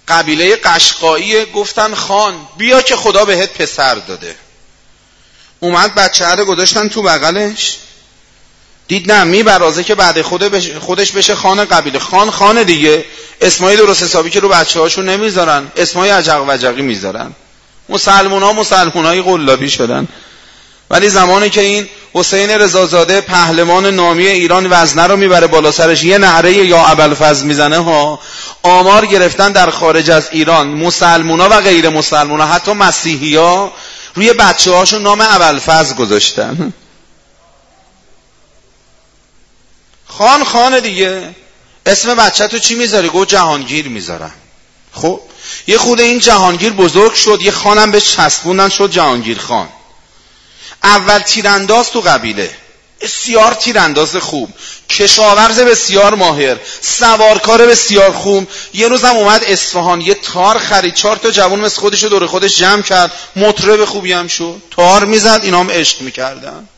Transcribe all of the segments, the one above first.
قبیله قشقایی گفتن خان بیا که خدا بهت پسر داده. اومد بچه رو گذاشتن تو بغلش، دید نه میبرازه که بعد خودش بشه خان قبیله. خان دیگه اسمای درست حسابی که رو بچه هاشون نمیذارن، اسمای عجق و عجقی میذارن. مسلمونای قلابی شدن. ولی زمانی که این حسین رضازاده پهلوان نامی ایران وزنه رو میبره بالا سرش یه نعره یا ابوالفضل میزنه ها، آمار گرفتن در خارج از ایران مسلمونا و غیر مسلمونا حتی مسیحی‌ها روی بچه هاشون نام ابوالفضل گذاشتن. خان دیگه اسم بچه تو چی میذاری؟ گفت جهانگیر میذارم. خب یه خود این جهانگیر بزرگ شد، یه خانم بهش چسبوندن شد جهانگیر خان. اول تیرانداز تو قبیله، بسیار تیرانداز خوب، کشاورز بسیار ماهر، سوارکار بسیار خوب. یه روزم اومد اصفهان یه تار خرید، 4 تا جوان مثل خودش رو دور خودش جمع کرد، مطرب خوبی هم شد، تار میزد، اینا هم عشق میکردن.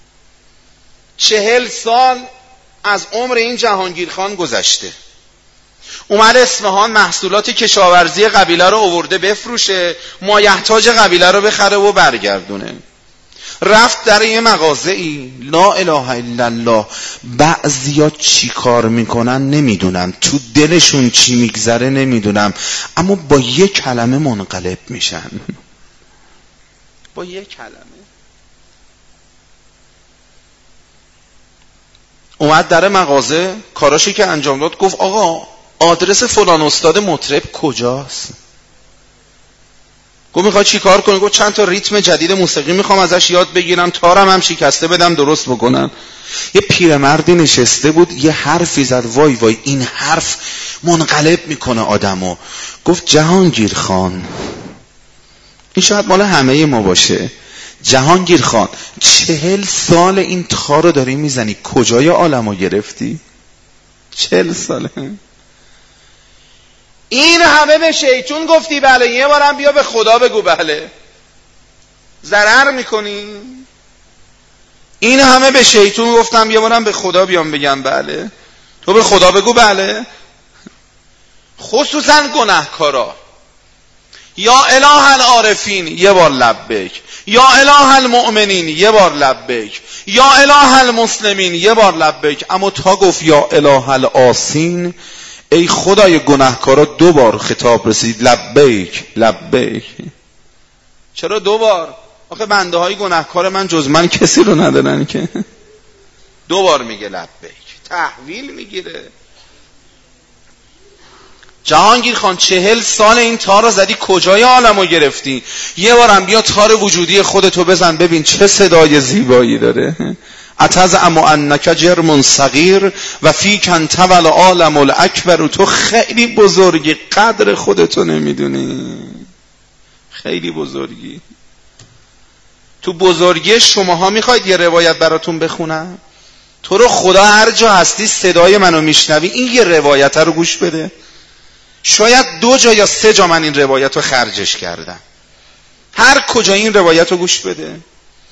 40 سال از عمر این جهانگیر خان گذشته. اومد اصفهان محصولات کشاورزی قبیله رو آورده بفروشه، مایحتاج قبیله رو بخره و برگردونه. رفت در یه مغازه‌ای، لا اله الا الله، بعضیا چی کار میکنن نمیدونم، تو دلشون چی میگذره نمیدونم، اما با یه کلمه منقلب میشن. با یه کلمه. اومد در مغازه، کاراشی که انجام داد، گفت آقا آدرس فلان استاد مطرب کجاست؟ گفت میخوای چی کار کنی؟ گفت چند تا ریتم جدید موسیقی میخوام ازش یاد بگیرم، تارم هم شکسته بدم درست بکنم. یه پیرمردی نشسته بود، یه حرفی زد، وای این حرف منقلب میکنه آدمو. گفت جهانگیر خان، این شاید مال همه ما باشه، جهانگیر خان 40 سال این تار رو داری میزنی، کجای عالمو گرفتی؟ 40 ساله. این همه به شیطون گفتی بله، یه بارم بیا به خدا بگو بله. ضرر میکنی؟ این همه به شیطون گفتم یه بارم به خدا بیام بگم بله. تو به خدا بگو بله. خصوصا گناهکارا. یا اله العارفین یه بار لبیک، یا اله المؤمنین یه بار لبیک، یا اله المسلمین یه بار لبیک. اما تا گفت یا اله العاصین، ای خدای گناهکارا، 2 بار خطاب رسید، لبیک لبیک. چرا 2 بار؟ آخه بنده های گناهکار من جز من کسی رو ندارن که 2 بار میگه لبیک، تحویل میگیره. جهانگیر خان 40 سال این تار رو زدی، کجای عالمو گرفتی؟ یه بارم بیا تار وجودی خودتو بزن ببین چه صدای زیبایی داره. اتزعم انک جرم صغیر و فیک انت والعالم الاکبر. تو خیلی بزرگی، قدر خودتو نمیدونی، خیلی بزرگی. تو بزرگی شماها میخواید یه روایت براتون بخونم؟ تو رو خدا هر جا هستی صدای منو میشنوی، این یه روایت رو گوش بده. شاید 2 جا یا 3 جا من این روایت رو خرجش کردم، هر کجا این روایت رو گوش بده.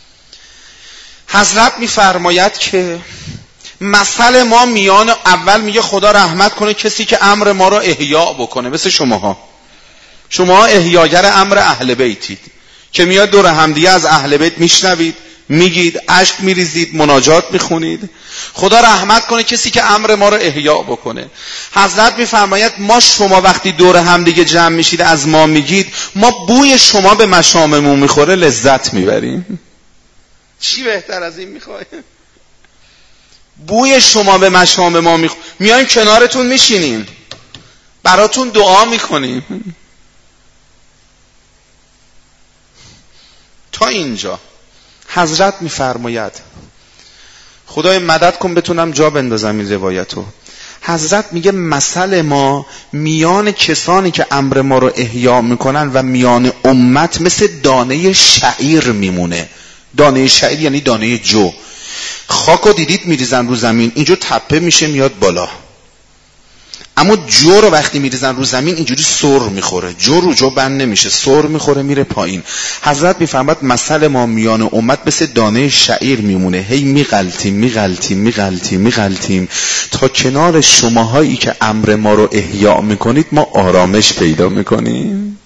حضرت میفرماید که مثل ما میان، اول میگه خدا رحمت کنه کسی که امر ما رو احیا بکنه، مثل شماها احیاگر امر اهل بیتید که میاد دور همدیگه از اهل بیت میشنوید، میگید، اشک میریزید، مناجات میخونید. خدا رحمت کنه کسی که امر ما رو احیا بکنه. حضرت میفرماید ما شما وقتی دور همدیگه جمع میشید از ما میگید، ما بوی شما به مشاممون میخوره، لذت میبریم. چی بهتر از این میخوای؟ بوی شما به مشام ما میایم کنارتون میشینیم، براتون دعا میکنیم. تا اینجا حضرت میفرماید، خدای مدد کن بتونم جا بندازم این روایتو. حضرت میگه مثل ما میان کسانی که امر ما رو احیا میکنن و میان امت مثل دانه شعیر میمونه. دانه شعیر یعنی دانه جو. خاکو دیدید میریزن رو زمین، اینجا تپه میشه میاد بالا. اما جو رو وقتی میریزن رو زمین اینجوری سر میخوره، جو رو جو بند نمیشه، سر میخوره میره پایین. حضرت میفرماد مثل ما میان امت مثل دانه شعیر میمونه، هی میغلطیم تا کنار شماهایی که امر ما رو احیا میکنید ما آرامش پیدا میکنیم.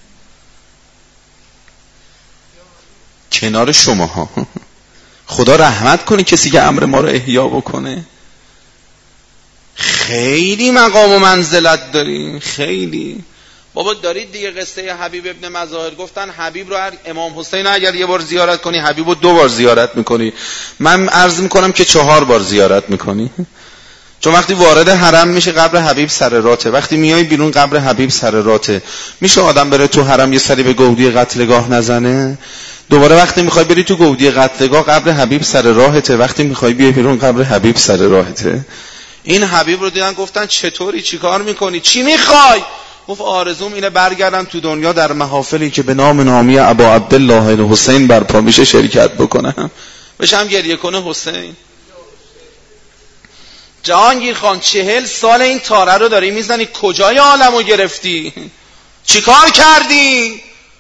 کنار شماها خدا رحمت کنه کسی که امر ما رو احیا بکنه. خیلی مقام و منزلت داریم، خیلی. بابا دارید دیگه قصه حبیب ابن مظاهر، گفتن حبیب رو امام حسین اگر یه بار زیارت کنی حبیب رو 2 بار زیارت میکنی. من عرض میکنم که 4 بار زیارت میکنی، چون وقتی وارد حرم میشه قبر حبیب سر راته، وقتی میای بیرون قبر حبیب سر راته. میشه آدم بره تو حرم یه سری به گودی قتلگاه نزنه؟ دوباره وقتی میخوای بری تو گودی قتلگاه قبر حبیب سر راهته، وقتی میخوای بیای بیرون قبر حبیب سر راهته. این حبیب رو دیدن گفتن چطوری، چی کار میکنی، چی میخوای؟ گفت آرزوم اینه برگردم تو دنیا در محافلی که به نام نامی ابا عبدالله الحسین برپا میشه شرکت بکنم، بشم گریه کنه حسین. جهانگیر خان 40 سال این تاره رو داری میزنی، کجای عالمو گرفتی؟ چی کار کردی؟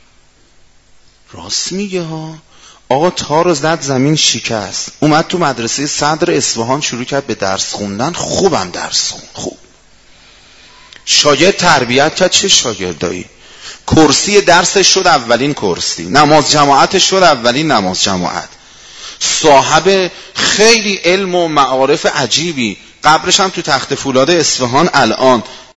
راست میگه ها. آقا تار زد زمین شکست، اومد تو مدرسه صدر اصفهان شروع کرد به درس خوندن، خوبم درس خوند، خوب شاگرد تربیت کرد. چه شاگردایی؟ کرسی درسش شد اولین کرسی، نماز جماعتش شد اولین نماز جماعت، صاحب خیلی علم و معارف عجیبی، قبرش هم تو تخت فولاد اصفهان الان.